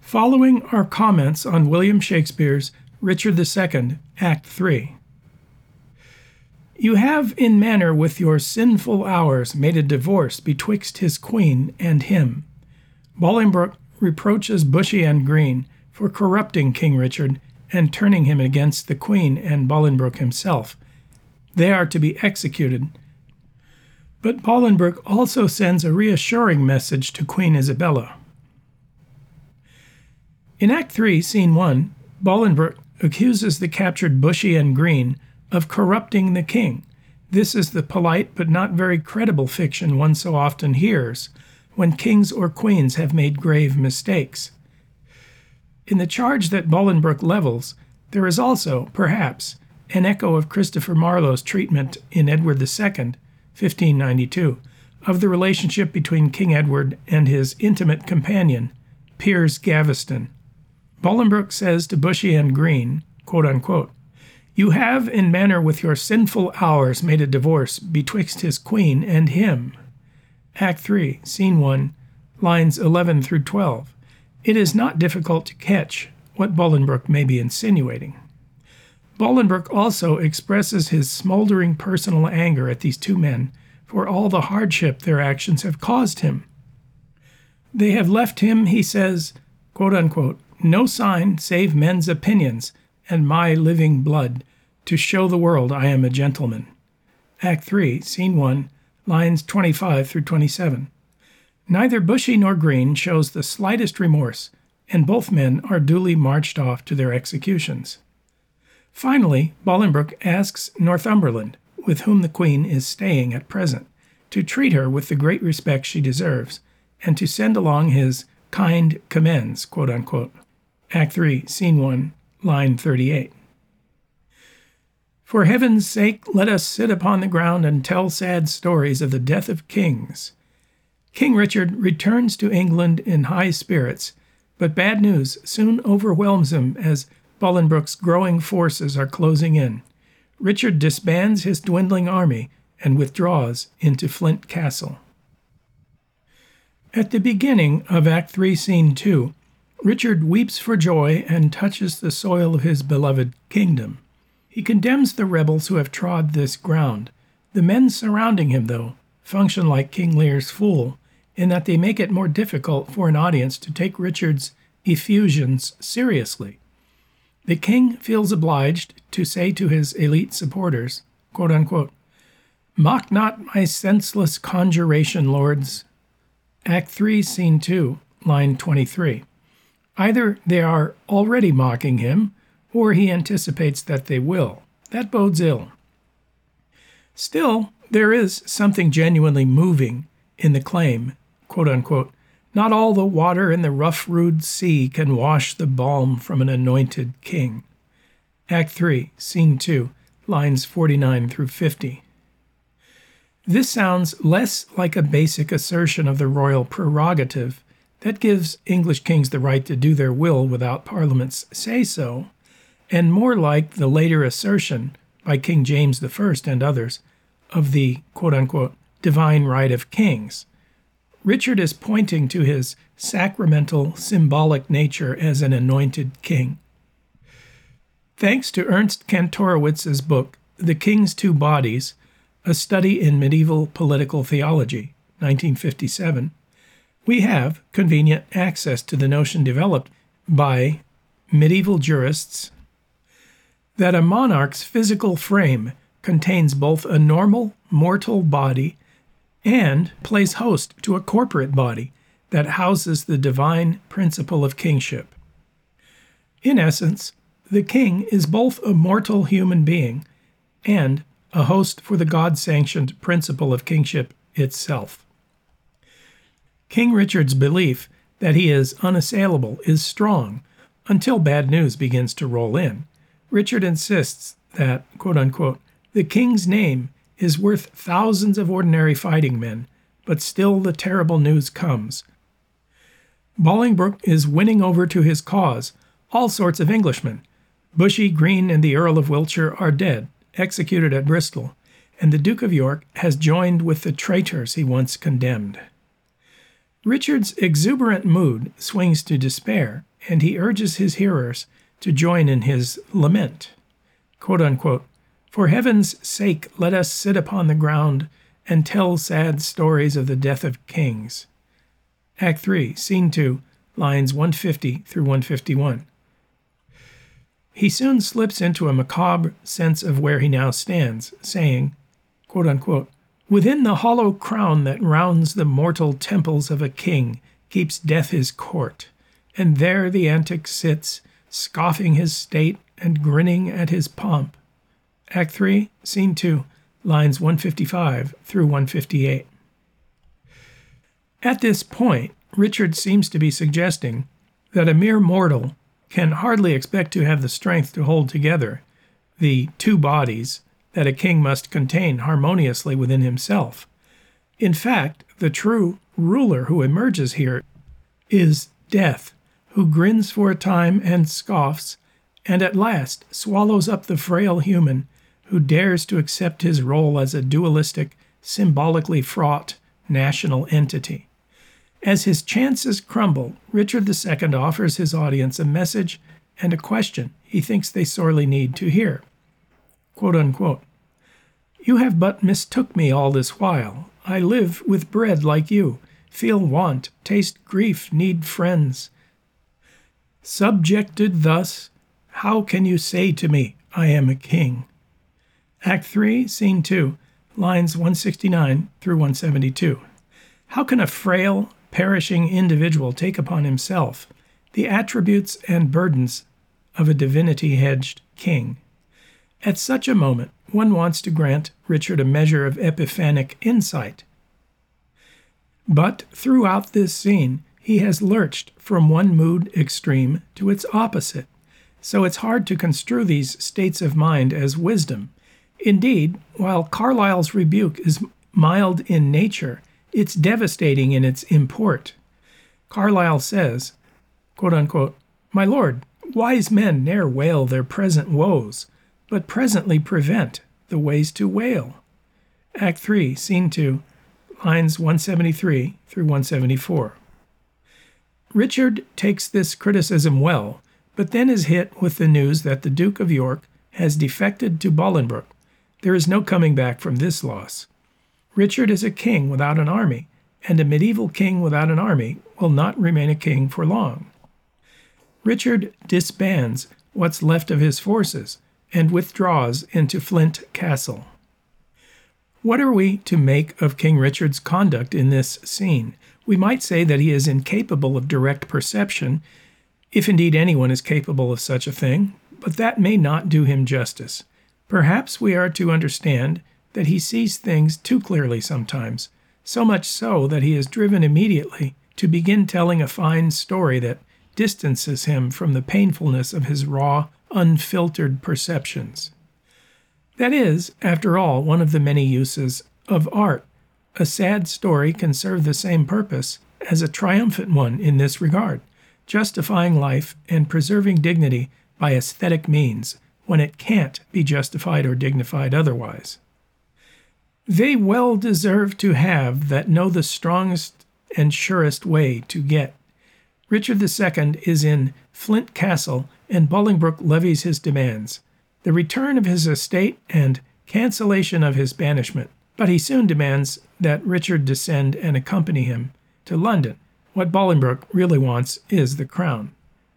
Following are comments on William Shakespeare's Richard II, Act 3. You have in manner with your sinful hours made a divorce betwixt his queen and him. Bolingbroke reproaches Bushy and Green for corrupting King Richard and turning him against the queen and Bolingbroke himself. They are to be executed. But Bolingbroke also sends a reassuring message to Queen Isabella. In Act 3, Scene 1, Bolingbroke accuses the captured Bushy and Green of corrupting the king. This is the polite but not very credible fiction one so often hears when kings or queens have made grave mistakes. In the charge that Bolingbroke levels, there is also, perhaps, an echo of Christopher Marlowe's treatment in Edward II, 1592, of the relationship between King Edward and his intimate companion, Piers Gaveston. Bolingbroke says to Bushy and Green, quote unquote, "You have in manner with your sinful hours made a divorce betwixt his queen and him." Act 3, Scene 1, lines 11 through 12. It is not difficult to catch what Bolingbroke may be insinuating. Bolingbroke also expresses his smoldering personal anger at these two men for all the hardship their actions have caused him. They have left him, he says, quote unquote, "no sign save men's opinions and my living blood, to show the world I am a gentleman." Act 3, Scene 1, lines 25 through 27. Neither Bushy nor Green shows the slightest remorse, and both men are duly marched off to their executions. Finally, Bolingbroke asks Northumberland, with whom the Queen is staying at present, to treat her with the great respect she deserves, and to send along his kind commends, quote unquote. Act 3, Scene 1, line 38. For heaven's sake, let us sit upon the ground and tell sad stories of the death of kings. King Richard returns to England in high spirits, but bad news soon overwhelms him as Bolingbroke's growing forces are closing in. Richard disbands his dwindling army and withdraws into Flint Castle. At the beginning of Act 3, Scene 2, Richard weeps for joy and touches the soil of his beloved kingdom. He condemns the rebels who have trod this ground. The men surrounding him, though, function like King Lear's fool, in that they make it more difficult for an audience to take Richard's effusions seriously. The king feels obliged to say to his elite supporters, quote unquote, "Mock not my senseless conjuration, lords." Act 3, Scene 2, line 23. Either they are already mocking him, or he anticipates that they will. That bodes ill. Still, there is something genuinely moving in the claim, quote unquote, "Not all the water in the rough rude sea can wash the balm from an anointed king." Act 3, Scene 2, lines 49 through 50. This sounds less like a basic assertion of the royal prerogative that gives English kings the right to do their will without Parliament's say-so, and more like the later assertion by King James I and others of the quote-unquote divine right of kings. Richard is pointing to his sacramental, symbolic nature as an anointed king. Thanks to Ernst Kantorowicz's book, The King's Two Bodies, A Study in Medieval Political Theology, 1957, we have convenient access to the notion developed by medieval jurists that a monarch's physical frame contains both a normal, mortal body and plays host to a corporate body that houses the divine principle of kingship. In essence, the king is both a mortal human being and a host for the God-sanctioned principle of kingship itself. King Richard's belief that he is unassailable is strong until bad news begins to roll in. Richard insists that, quote-unquote, "the king's name is worth thousands of ordinary fighting men, but still the terrible news comes. Bolingbroke is winning over to his cause all sorts of Englishmen. Bushy, Green, and the Earl of Wiltshire are dead, executed at Bristol, and the Duke of York has joined with the traitors he once condemned." Richard's exuberant mood swings to despair and he urges his hearers to join in his lament. Quote unquote, "For heaven's sake, let us sit upon the ground and tell sad stories of the death of kings." Act 3, Scene 2, lines 150 through 151. He soon slips into a macabre sense of where he now stands, saying, quote unquote, "Within the hollow crown that rounds the mortal temples of a king keeps death his court, and there the antic sits, scoffing his state and grinning at his pomp." Act 3, Scene 2, lines 155 through 158. At this point, Richard seems to be suggesting that a mere mortal can hardly expect to have the strength to hold together the two bodies that a king must contain harmoniously within himself. In fact, the true ruler who emerges here is Death, who grins for a time and scoffs, and at last swallows up the frail human who dares to accept his role as a dualistic, symbolically fraught national entity. As his chances crumble, Richard II offers his audience a message and a question he thinks they sorely need to hear. Quote unquote, "You have but mistook me all this while. I live with bread like you, feel want, taste grief, need friends. Subjected thus, how can you say to me, I am a king?" Act 3, Scene 2, lines 169 through 172. How can a frail, perishing individual take upon himself the attributes and burdens of a divinity-hedged king? At such a moment, one wants to grant Richard a measure of epiphanic insight. But throughout this scene, he has lurched from one mood extreme to its opposite, so it's hard to construe these states of mind as wisdom. Indeed, while Carlyle's rebuke is mild in nature, it's devastating in its import. Carlyle says, quote unquote, "My lord, wise men ne'er wail their present woes, but presently prevent the ways to wail." Act 3, Scene 2, lines 173 through 174. Richard takes this criticism well, but then is hit with the news that the Duke of York has defected to Bolingbroke. There is no coming back from this loss. Richard is a king without an army, and a medieval king without an army will not remain a king for long. Richard disbands what's left of his forces and withdraws into Flint Castle. What are we to make of King Richard's conduct in this scene? We might say that he is incapable of direct perception, if indeed anyone is capable of such a thing, but that may not do him justice. Perhaps we are to understand that he sees things too clearly sometimes, so much so that he is driven immediately to begin telling a fine story that distances him from the painfulness of his raw, unfiltered perceptions. That is, after all, one of the many uses of art. A sad story can serve the same purpose as a triumphant one in this regard, justifying life and preserving dignity by aesthetic means when it can't be justified or dignified otherwise. They well deserve to have that know the strongest and surest way to get. Richard II is in Flint Castle, and Bolingbroke levies his demands, the return of his estate and cancellation of his banishment. But he soon demands that Richard descend and accompany him to London. What Bolingbroke really wants is the crown.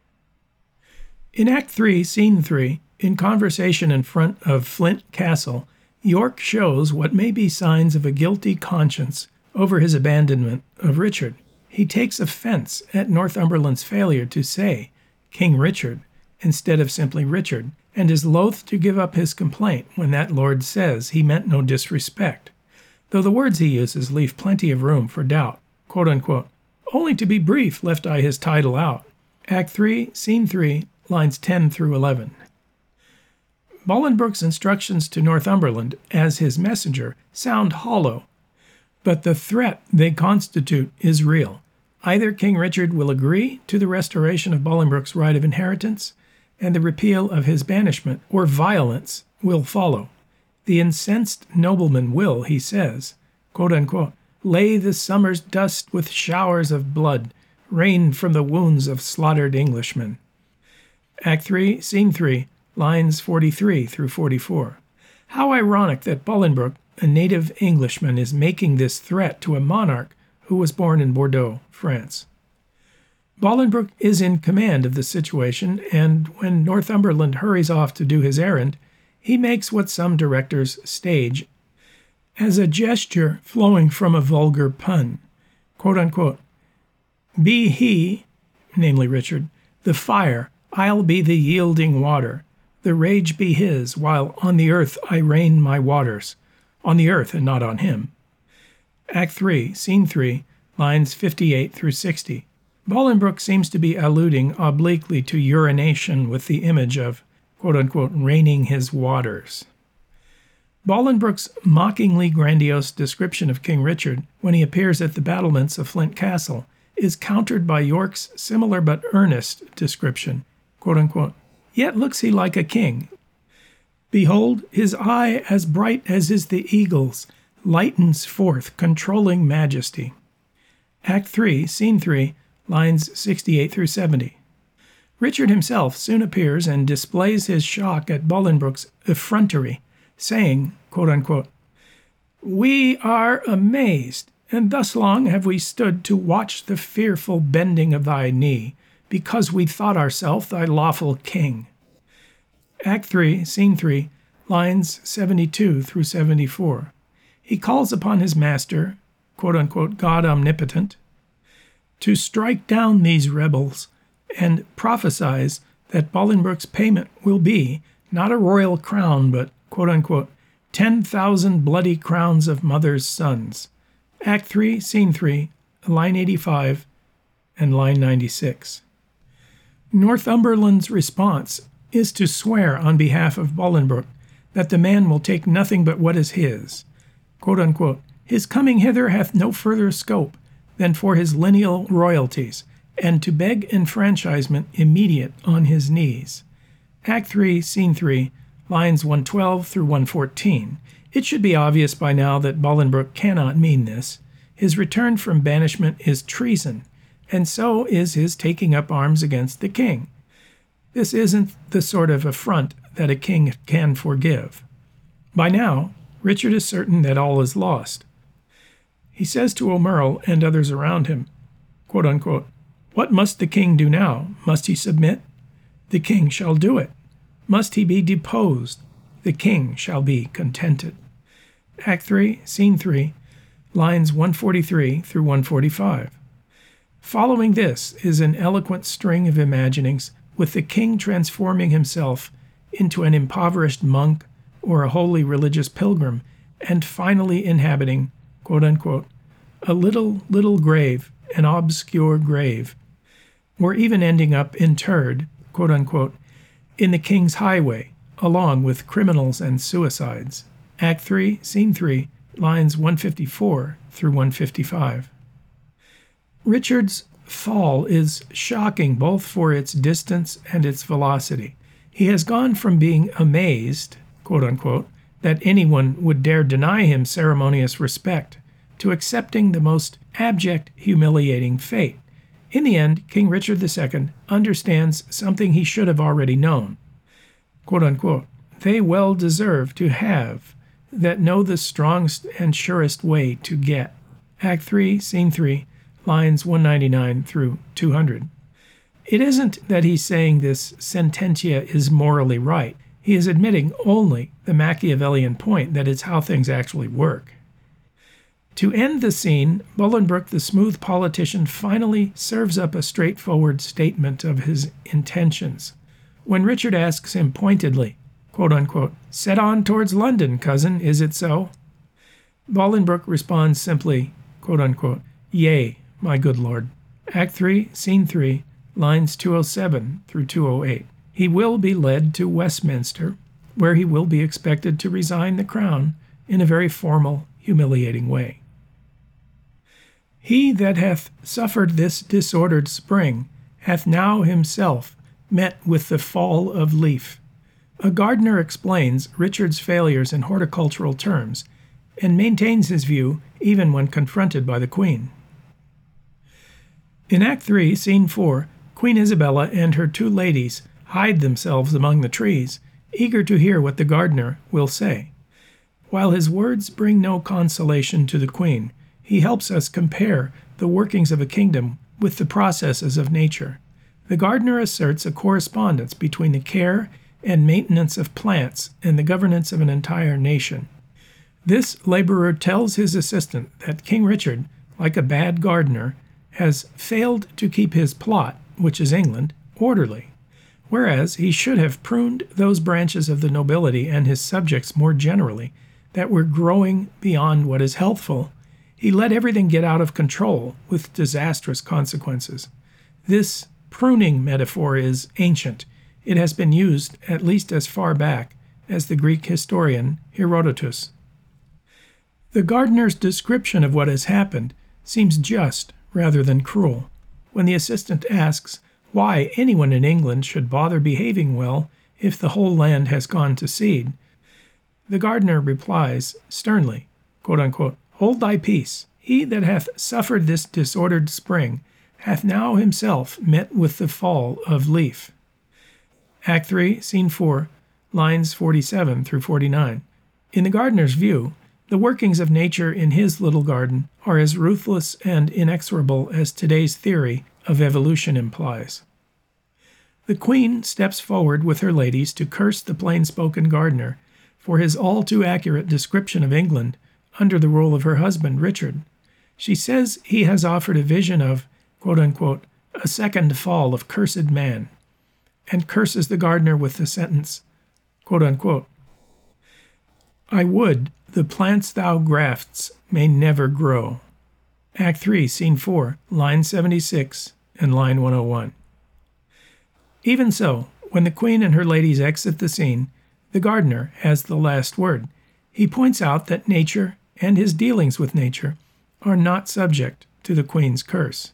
In Act 3, Scene 3, in conversation in front of Flint Castle, York shows what may be signs of a guilty conscience over his abandonment of Richard. He takes offense at Northumberland's failure to say King Richard instead of simply Richard, and is loath to give up his complaint when that lord says he meant no disrespect, though the words he uses leave plenty of room for doubt. Quote unquote, "Only to be brief left I his title out." Act 3, Scene 3, lines 10 through 11. Bolingbroke's instructions to Northumberland as his messenger sound hollow, but the threat they constitute is real. Either King Richard will agree to the restoration of Bolingbroke's right of inheritance and the repeal of his banishment, or violence will follow. The incensed nobleman will, he says, quote unquote, "lay the summer's dust with showers of blood, rain from the wounds of slaughtered Englishmen. Act 3, Scene 3, lines 43 through 44. How ironic that Bolingbroke, a native Englishman, is making this threat to a monarch who was born in Bordeaux, France. Bolingbroke is in command of the situation, and when Northumberland hurries off to do his errand, he makes what some directors stage as a gesture flowing from a vulgar pun. Quote unquote, "Be he," namely Richard, "the fire, I'll be the yielding water. The rage be his, while on the earth I rain my waters." On the earth and not on him. Act 3, Scene 3, lines 58 through 60. Bolingbroke seems to be alluding obliquely to urination with the image of, quote unquote, raining his waters. Bolingbroke's mockingly grandiose description of King Richard when he appears at the battlements of Flint Castle is countered by York's similar but earnest description, quote unquote, "Yet looks he like a king. Behold, his eye as bright as is the eagle's, lightens forth controlling majesty." Act 3, Scene 3, lines 68 through 70. Richard himself soon appears and displays his shock at Bolingbroke's effrontery, saying, quote unquote, "We are amazed, and thus long have we stood to watch the fearful bending of thy knee, because we thought ourself thy lawful king." Act 3, Scene 3, lines 72 through 74. He calls upon his master, quote unquote, God omnipotent, to strike down these rebels, and prophesies that Bolingbroke's payment will be not a royal crown, but, quote unquote, 10,000 bloody crowns of mothers' sons. Act 3, Scene 3, line 85 and line 96. Northumberland's response is to swear on behalf of Bolingbroke that the man will take nothing but what is his. Quote unquote, "His coming hither hath no further scope than for his lineal royalties, and to beg enfranchisement immediate on his knees." Act 3, Scene 3, lines 112 through 114. It should be obvious by now that Bolingbroke cannot mean this. His return from banishment is treason, and so is his taking up arms against the king. This isn't the sort of affront that a king can forgive. By now, Richard is certain that all is lost. He says to O'Merle and others around him, quote unquote, "What must the king do now? Must he submit? The king shall do it. Must he be deposed? The king shall be contented." Act 3, Scene 3, lines 143 through 145. Following this is an eloquent string of imaginings with the king transforming himself into an impoverished monk or a holy religious pilgrim, and finally inhabiting, quote unquote, a little grave, an obscure grave, or even ending up interred, quote unquote, in the king's highway, along with criminals and suicides. Act 3, Scene 3, lines 154 through 155. Richard's fall is shocking both for its distance and its velocity. He has gone from being amazed, quote unquote, that anyone would dare deny him ceremonious respect, to accepting the most abject, humiliating fate. In the end, King Richard II understands something he should have already known. Quote unquote, "They well deserve to have that know the strongest and surest way to get." Act 3, Scene 3, lines 199 through 200. It isn't that he's saying this sententia is morally right. He is admitting only the Machiavellian point that it's how things actually work. To end the scene, Bolingbroke, the smooth politician, finally serves up a straightforward statement of his intentions. When Richard asks him pointedly, quote unquote, "Set on towards London, cousin, is it so?" Bolingbroke responds simply, quote unquote, "Yea, my good lord." Act 3, Scene 3, lines 207 through 208. He will be led to Westminster, where he will be expected to resign the crown in a very formal, humiliating way. "He that hath suffered this disordered spring hath now himself met with the fall of leaf." A gardener explains Richard's failures in horticultural terms and maintains his view even when confronted by the Queen. In Act 3, Scene 4, Queen Isabella and her two ladies hide themselves among the trees, eager to hear what the gardener will say. While his words bring no consolation to the queen, he helps us compare the workings of a kingdom with the processes of nature. The gardener asserts a correspondence between the care and maintenance of plants and the governance of an entire nation. This laborer tells his assistant that King Richard, like a bad gardener, has failed to keep his plot, which is England, orderly, whereas he should have pruned those branches of the nobility and his subjects more generally that were growing beyond what is healthful. He let everything get out of control with disastrous consequences. This pruning metaphor is ancient. It has been used at least as far back as the Greek historian Herodotus. The gardener's description of what has happened seems just rather than cruel. When the assistant asks why anyone in England should bother behaving well if the whole land has gone to seed, the gardener replies sternly, quote unquote, "Hold thy peace. He that hath suffered this disordered spring hath now himself met with the fall of leaf." Act 3, Scene 4, lines 47 through 49. In the gardener's view, the workings of nature in his little garden are as ruthless and inexorable as today's theory of evolution implies. The queen steps forward with her ladies to curse the plain-spoken gardener for his all-too-accurate description of England under the rule of her husband, Richard. She says he has offered a vision of, quote unquote, a second fall of cursed man, and curses the gardener with the sentence, quote unquote, "I would the plants thou grafts may never grow." Act 3, Scene 4, line 76 and line 101. Even so, when the queen and her ladies exit the scene, the gardener has the last word. He points out that nature and his dealings with nature are not subject to the queen's curse.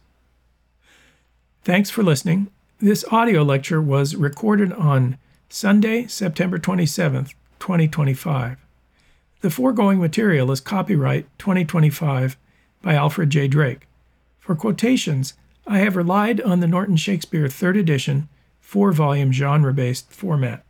Thanks for listening. This audio lecture was recorded on Sunday, September 27th, 2025. The foregoing material is copyright 2025 by Alfred J. Drake. For quotations, I have relied on the Norton Shakespeare 3rd edition, 4-volume genre-based format.